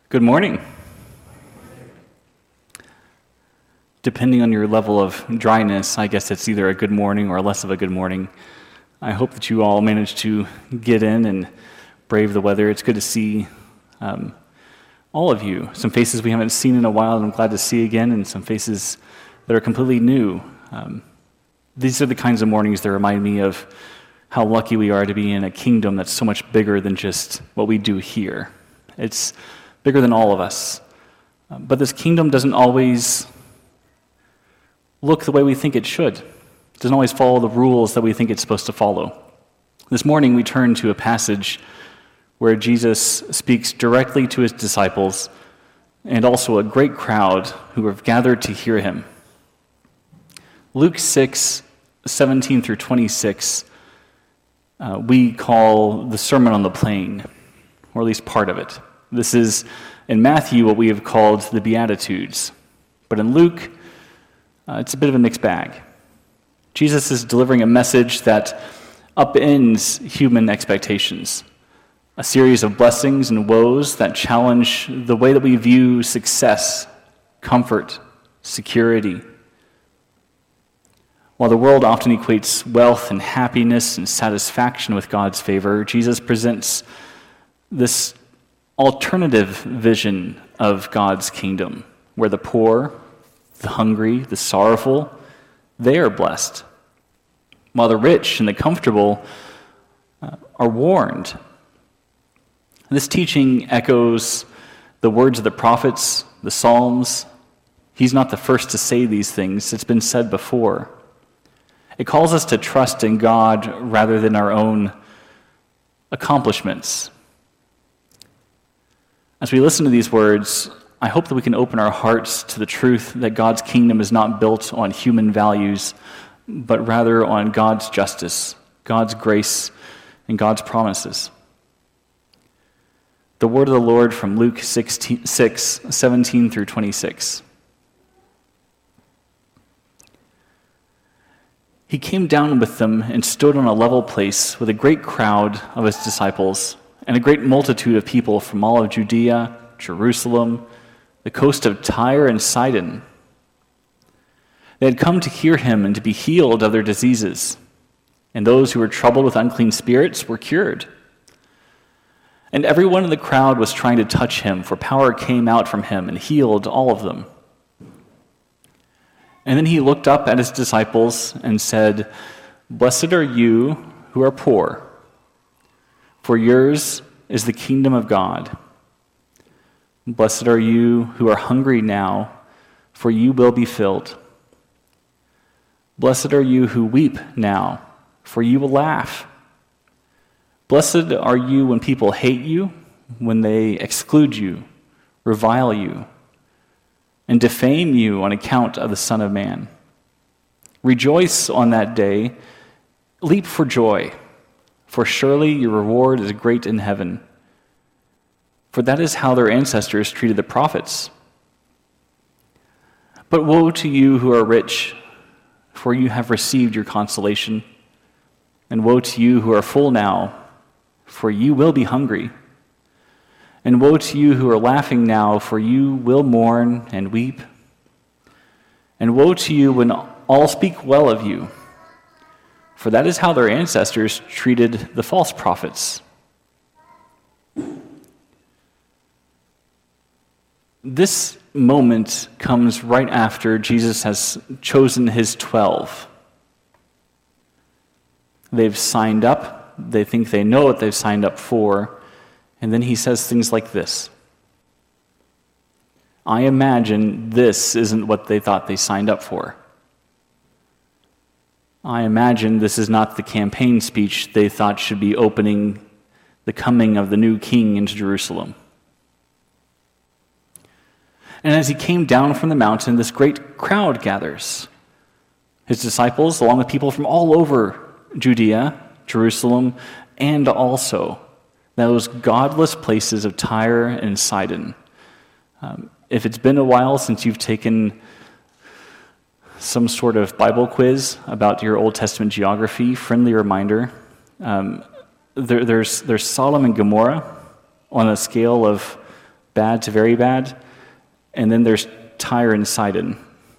Good morning. Depending on your level of dryness, I guess it's either a good morning or less of a good morning. I hope that you all managed to get in and brave the weather. It's good to see all of you. Some faces we haven't seen in a while, and I'm glad to see again, and some faces that are completely new. These are the kinds of mornings that remind me of how lucky we are to be in a kingdom that's so much bigger than just what we do here. It's bigger than all of us. But this kingdom doesn't always look the way we think it should. It doesn't always follow the rules that we think it's supposed to follow. This morning we turn to a passage where Jesus speaks directly to his disciples and also a great crowd who have gathered to hear him. Luke 6:17 through 26, we call the Sermon on the Plain, or at least part of it. This is, in Matthew, what we have called the Beatitudes. But in Luke, it's a bit of a mixed bag. Jesus is delivering a message that upends human expectations, a series of blessings and woes that challenge the way that we view success, comfort, security. While the world often equates wealth and happiness and satisfaction with God's favor, Jesus presents this alternative vision of God's kingdom, where the poor, the hungry, the sorrowful, they are blessed, while the rich and the comfortable are warned. This teaching echoes the words of the prophets, the Psalms. He's not the first to say these things. It's been said before. It calls us to trust in God rather than our own accomplishments. As we listen to these words, I hope that we can open our hearts to the truth that God's kingdom is not built on human values, but rather on God's justice, God's grace, and God's promises. The word of the Lord from Luke 6:17 through 26. He came down with them and stood on a level place with a great crowd of his disciples and a great multitude of people from all of Judea, Jerusalem, the coast of Tyre and Sidon. They had come to hear him and to be healed of their diseases, and those who were troubled with unclean spirits were cured. And everyone in the crowd was trying to touch him, for power came out from him and healed all of them. And then he looked up at his disciples and said, "Blessed are you who are poor, for yours is the kingdom of God. Blessed are you who are hungry now, for you will be filled. Blessed are you who weep now, for you will laugh. Blessed are you when people hate you, when they exclude you, revile you, and defame you on account of the Son of Man. Rejoice on that day, leap for joy, for surely your reward is great in heaven. For that is how their ancestors treated the prophets. But woe to you who are rich, for you have received your consolation. And woe to you who are full now, for you will be hungry. And woe to you who are laughing now, for you will mourn and weep. And woe to you when all speak well of you, for that is how their ancestors treated the false prophets." This moment comes right after Jesus has chosen his 12. They've signed up. They think they know what they've signed up for. And then he says things like this. I imagine this isn't what they thought they signed up for. I imagine this is not the campaign speech they thought should be opening the coming of the new king into Jerusalem. And as he came down from the mountain, this great crowd gathers. His disciples, along with people from all over Judea, Jerusalem, and also those godless places of Tyre and Sidon. If it's been a while since you've taken some sort of Bible quiz about your Old Testament geography, friendly reminder, there's Sodom and Gomorrah on a scale of bad to very bad. And then there's Tyre and Sidon.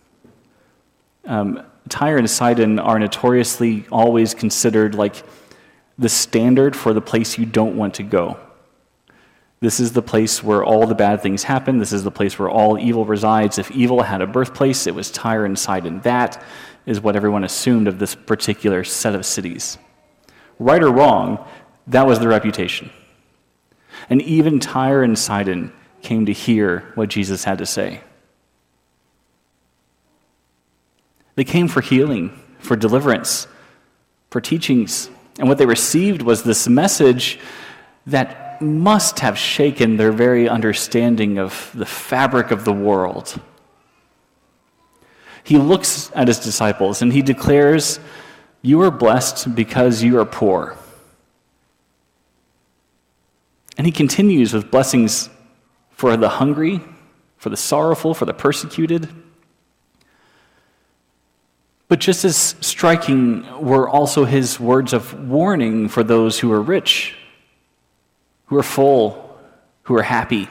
Tyre and Sidon are notoriously always considered like the standard for the place you don't want to go. This is the place where all the bad things happen. This is the place where all evil resides. If evil had a birthplace, it was Tyre and Sidon. That is what everyone assumed of this particular set of cities. Right or wrong, that was the reputation. And even Tyre and Sidon came to hear what Jesus had to say. They came for healing, for deliverance, for teachings. And what they received was this message that must have shaken their very understanding of the fabric of the world. He looks at his disciples and he declares, "You are blessed because you are poor." And he continues with blessings for the hungry, for the sorrowful, for the persecuted. But just as striking were also his words of warning for those who are rich, who are full, who are happy.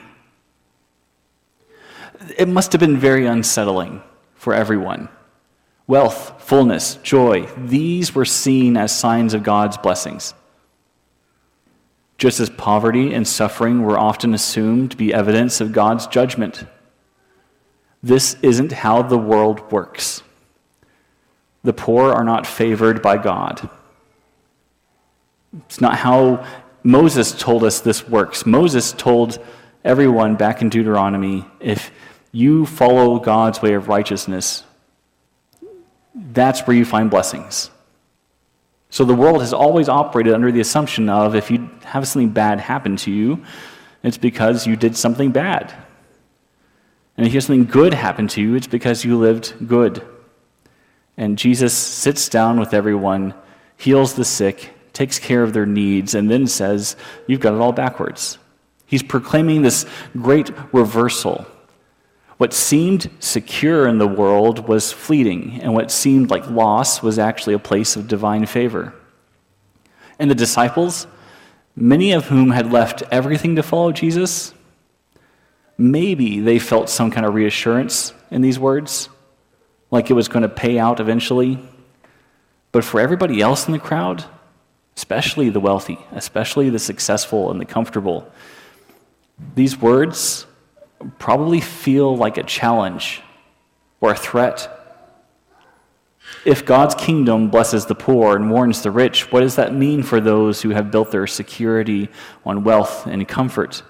It must have been very unsettling for everyone. Wealth, fullness, joy, these were seen as signs of God's blessings. Just as poverty and suffering were often assumed to be evidence of God's judgment. This isn't how the world works. The poor are not favored by God. It's not how Moses told us this works. Moses told everyone back in Deuteronomy, if you follow God's way of righteousness, that's where you find blessings. So the world has always operated under the assumption of if you have something bad happen to you, it's because you did something bad. And if you have something good happen to you, it's because you lived good. And Jesus sits down with everyone, heals the sick, takes care of their needs, and then says, you've got it all backwards. He's proclaiming this great reversal. What seemed secure in the world was fleeting, and what seemed like loss was actually a place of divine favor. And the disciples, many of whom had left everything to follow Jesus, maybe they felt some kind of reassurance in these words, like it was going to pay out eventually. But for everybody else in the crowd, especially the wealthy, especially the successful and the comfortable, these words probably feel like a challenge or a threat. If God's kingdom blesses the poor and warns the rich, what does that mean for those who have built their security on wealth and comfort?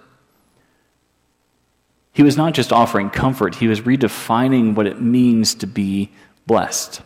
He was not just offering comfort, he was redefining what it means to be blessed.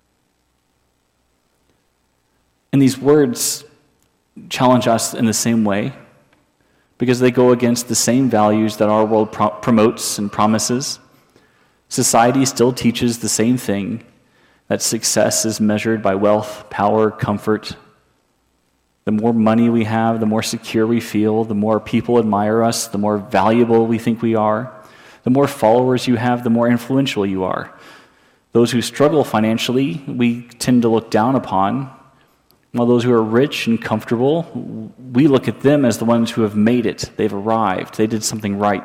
And these words challenge us in the same way because they go against the same values that our world promotes and promises. Society still teaches the same thing, that success is measured by wealth, power, comfort. The more money we have, the more secure we feel, the more people admire us, the more valuable we think we are. The more followers you have, the more influential you are. Those who struggle financially, we tend to look down upon, while those who are rich and comfortable, we look at them as the ones who have made it. They've arrived. They did something right.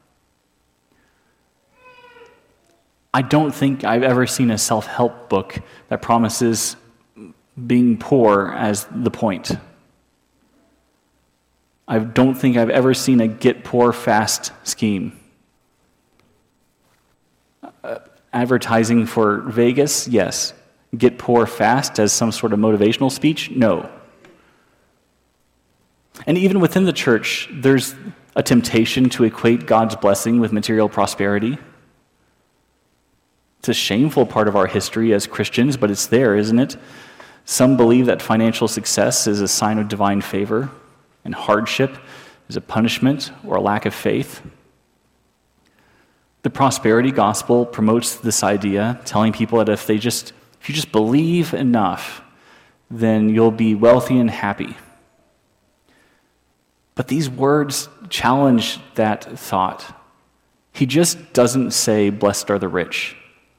I don't think I've ever seen a self-help book that promises being poor as the point. I don't think I've ever seen a get poor fast scheme. Advertising for Vegas, yes. Get poor fast as some sort of motivational speech, no. And even within the church, there's a temptation to equate God's blessing with material prosperity. It's a shameful part of our history as Christians, but it's there, isn't it? Some believe that financial success is a sign of divine favor, and hardship is a punishment or a lack of faith. The prosperity gospel promotes this idea, telling people that if you just believe enough, then you'll be wealthy and happy. But these words challenge that thought. He just doesn't say, blessed are the rich.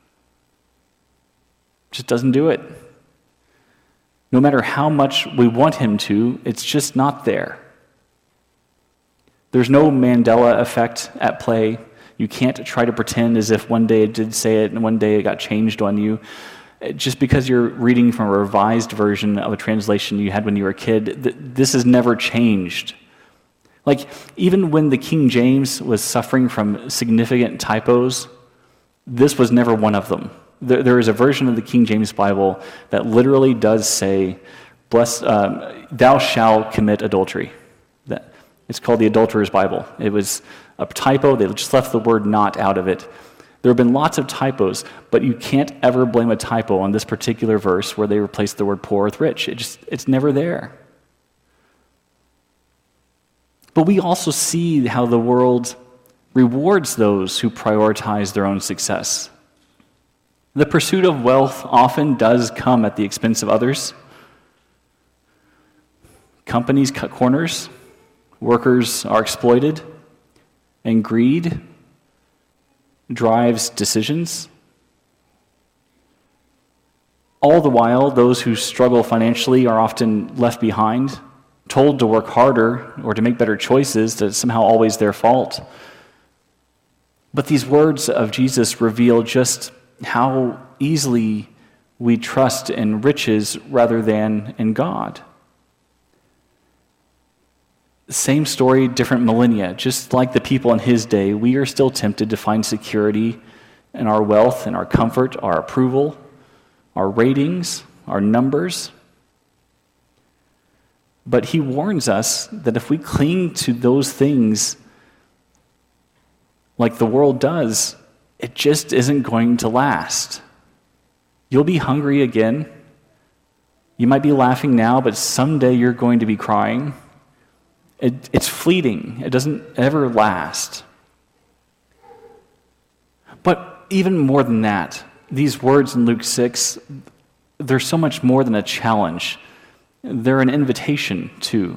Just doesn't do it. No matter how much we want him to, it's just not there. There's no Mandela effect at play. You can't try to pretend as if one day it did say it and one day it got changed on you. Just because you're reading from a revised version of a translation you had when you were a kid, this has never changed. Like, even when the King James was suffering from significant typos, this was never one of them. There is a version of the King James Bible that literally does say, thou shalt commit adultery. It's called the Adulterer's Bible. It was a typo. They just left the word not out of it. There have been lots of typos, but you can't ever blame a typo on this particular verse where they replaced the word poor with rich. It's never there. But we also see how the world rewards those who prioritize their own success. The pursuit of wealth often does come at the expense of others. Companies cut corners, workers are exploited, and greed drives decisions. All the while, those who struggle financially are often left behind, told to work harder or to make better choices, that it's somehow always their fault. But these words of Jesus reveal just how easily we trust in riches rather than in God. Same story, different millennia. Just like the people in his day, we are still tempted to find security in our wealth and our comfort, our approval, our ratings, our numbers. But he warns us that if we cling to those things like the world does, it just isn't going to last. You'll be hungry again. You might be laughing now, but someday you're going to be crying. It's fleeting. It doesn't ever last. But even more than that, these words in Luke 6, they're so much more than a challenge. They're an invitation too.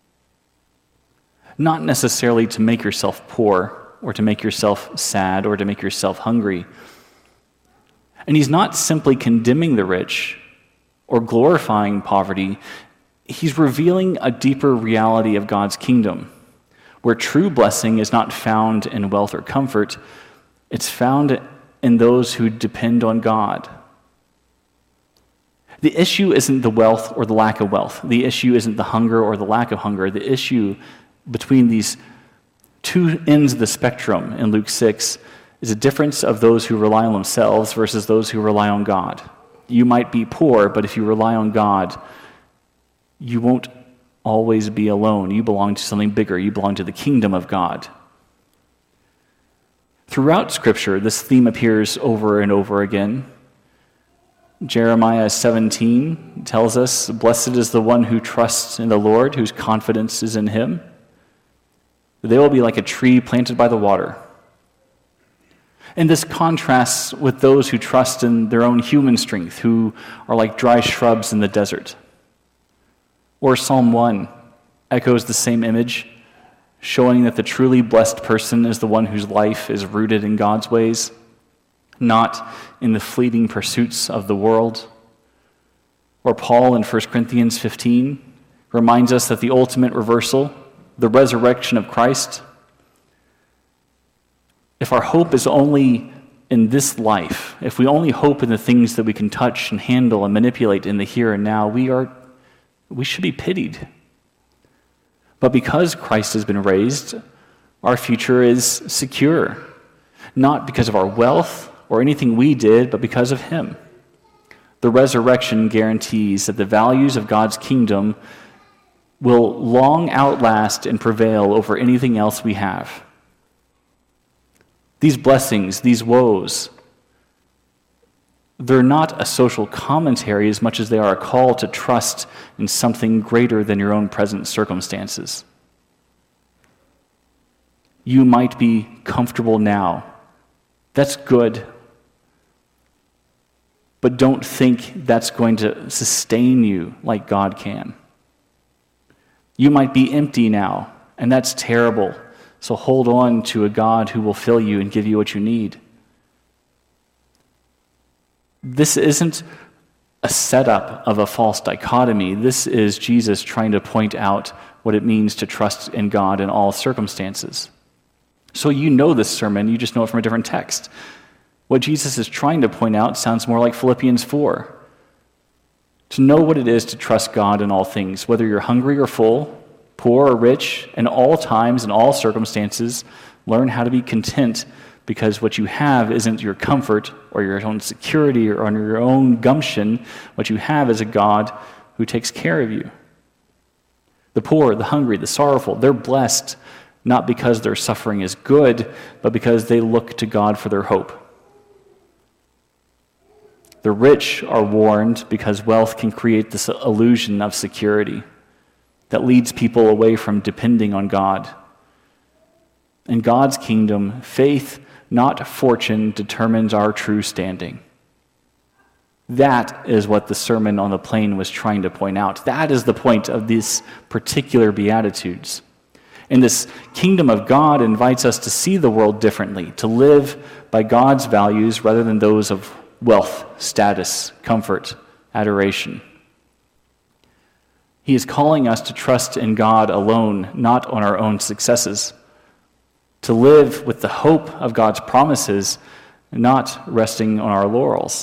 Not necessarily to make yourself poor, or to make yourself sad, or to make yourself hungry. And he's not simply condemning the rich or glorifying poverty. He's revealing a deeper reality of God's kingdom, where true blessing is not found in wealth or comfort. It's found in those who depend on God. The issue isn't the wealth or the lack of wealth. The issue isn't the hunger or the lack of hunger. The issue between these two ends of the spectrum in Luke 6 is a difference of those who rely on themselves versus those who rely on God. You might be poor, but if you rely on God, you won't always be alone. You belong to something bigger. You belong to the kingdom of God. Throughout Scripture, this theme appears over and over again. Jeremiah 17 tells us, "Blessed is the one who trusts in the Lord, whose confidence is in him. They will be like a tree planted by the water." And this contrasts with those who trust in their own human strength, who are like dry shrubs in the desert. Or Psalm 1 echoes the same image, showing that the truly blessed person is the one whose life is rooted in God's ways, not in the fleeting pursuits of the world. Or Paul in 1 Corinthians 15 reminds us that the ultimate reversal, the resurrection of Christ, if our hope is only in this life, if we only hope in the things that we can touch and handle and manipulate in the here and now, we should be pitied. But because Christ has been raised, our future is secure, not because of our wealth or anything we did, but because of him. The resurrection guarantees that the values of God's kingdom will long outlast and prevail over anything else we have. These blessings, these woes, they're not a social commentary as much as they are a call to trust in something greater than your own present circumstances. You might be comfortable now. That's good. But don't think that's going to sustain you like God can. You might be empty now, and that's terrible. So hold on to a God who will fill you and give you what you need. This isn't a setup of a false dichotomy. This is Jesus trying to point out what it means to trust in God in all circumstances. So you know this sermon, you just know it from a different text. What Jesus is trying to point out sounds more like Philippians 4. To know what it is to trust God in all things, whether you're hungry or full, poor or rich, in all times, in all circumstances, learn how to be content, because what you have isn't your comfort or your own security or on your own gumption. What you have is a God who takes care of you. The poor, the hungry, the sorrowful, they're blessed not because their suffering is good, but because they look to God for their hope. The rich are warned because wealth can create this illusion of security that leads people away from depending on God. In God's kingdom, faith, not fortune, determines our true standing. That is what the Sermon on the Plain was trying to point out. That is the point of these particular Beatitudes. And this kingdom of God invites us to see the world differently, to live by God's values rather than those of wealth, status, comfort, adoration. He is calling us to trust in God alone, not on our own successes, to live with the hope of God's promises, not resting on our laurels.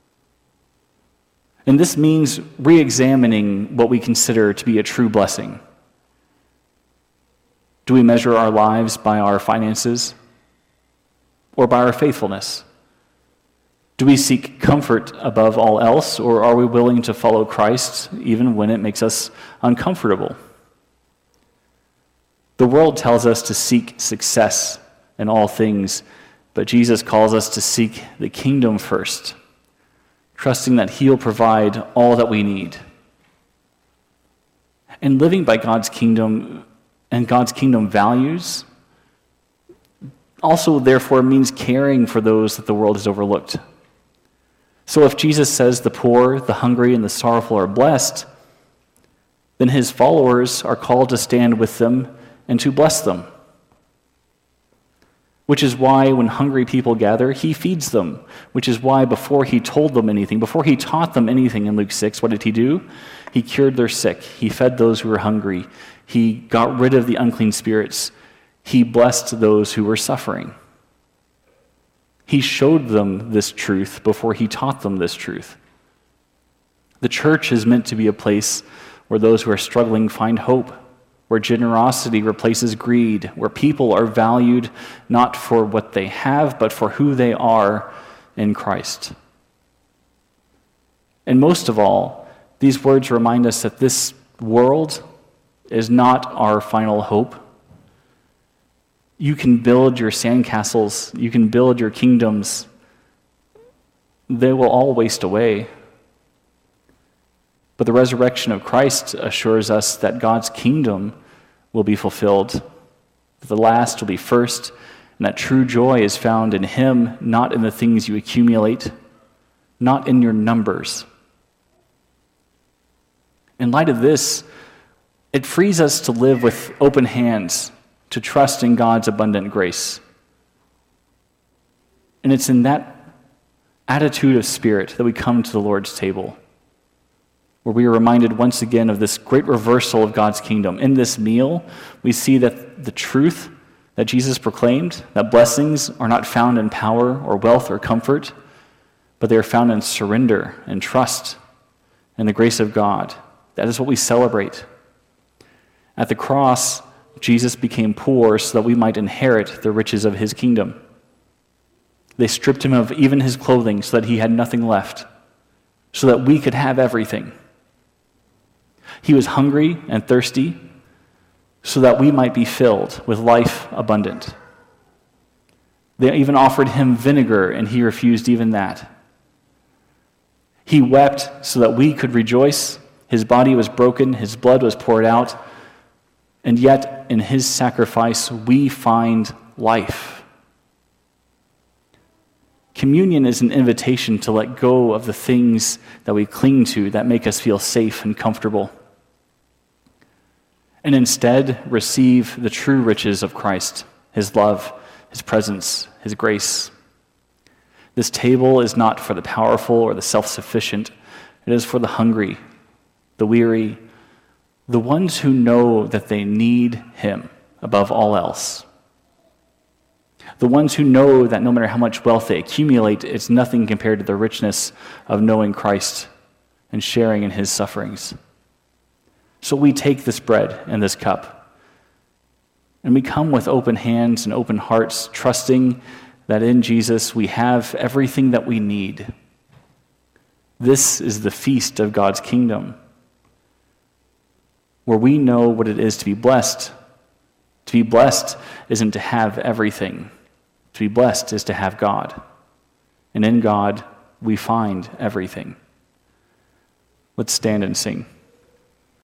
And this means re-examining what we consider to be a true blessing. Do we measure our lives by our finances or by our faithfulness? Do we seek comfort above all else, or are we willing to follow Christ even when it makes us uncomfortable? The world tells us to seek success in all things, but Jesus calls us to seek the kingdom first, trusting that He'll provide all that we need. And living by God's kingdom and God's kingdom values also, therefore, means caring for those that the world has overlooked. So if Jesus says the poor, the hungry, and the sorrowful are blessed, then His followers are called to stand with them and to bless them. Which is why when hungry people gather, He feeds them. Which is why before He told them anything, before He taught them anything in Luke 6, what did He do? He cured their sick. He fed those who were hungry. He got rid of the unclean spirits. He blessed those who were suffering. He showed them this truth before He taught them this truth. The church is meant to be a place where those who are struggling find hope, where generosity replaces greed, where people are valued not for what they have, but for who they are in Christ. And most of all, these words remind us that this world is not our final hope. You can build your sandcastles, you can build your kingdoms. They will all waste away. But the resurrection of Christ assures us that God's kingdom will be fulfilled, that the last will be first, and that true joy is found in Him, not in the things you accumulate, not in your numbers. In light of this, it frees us to live with open hands, to trust in God's abundant grace. And it's in that attitude of spirit that we come to the Lord's table, where we are reminded once again of this great reversal of God's kingdom. In this meal, we see that the truth that Jesus proclaimed, that blessings are not found in power or wealth or comfort, but they are found in surrender and trust and the grace of God. That is what we celebrate. At the cross, Jesus became poor so that we might inherit the riches of His kingdom. They stripped Him of even His clothing so that He had nothing left, so that we could have everything. He was hungry and thirsty so that we might be filled with life abundant. They even offered Him vinegar, and He refused even that. He wept so that we could rejoice. His body was broken, His blood was poured out, and yet in His sacrifice we find life. Communion is an invitation to let go of the things that we cling to that make us feel safe and comfortable, and instead receive the true riches of Christ, His love, His presence, His grace. This table is not for the powerful or the self-sufficient. It is for the hungry, the weary, the ones who know that they need him above all else. The ones who know that no matter how much wealth they accumulate, it's nothing compared to the richness of knowing Christ and sharing in his sufferings. So we take this bread and this cup, and we come with open hands and open hearts, trusting that in Jesus we have everything that we need. This is the feast of God's kingdom, where we know what it is to be blessed. To be blessed isn't to have everything. To be blessed is to have God. And in God, we find everything. Let's stand and sing.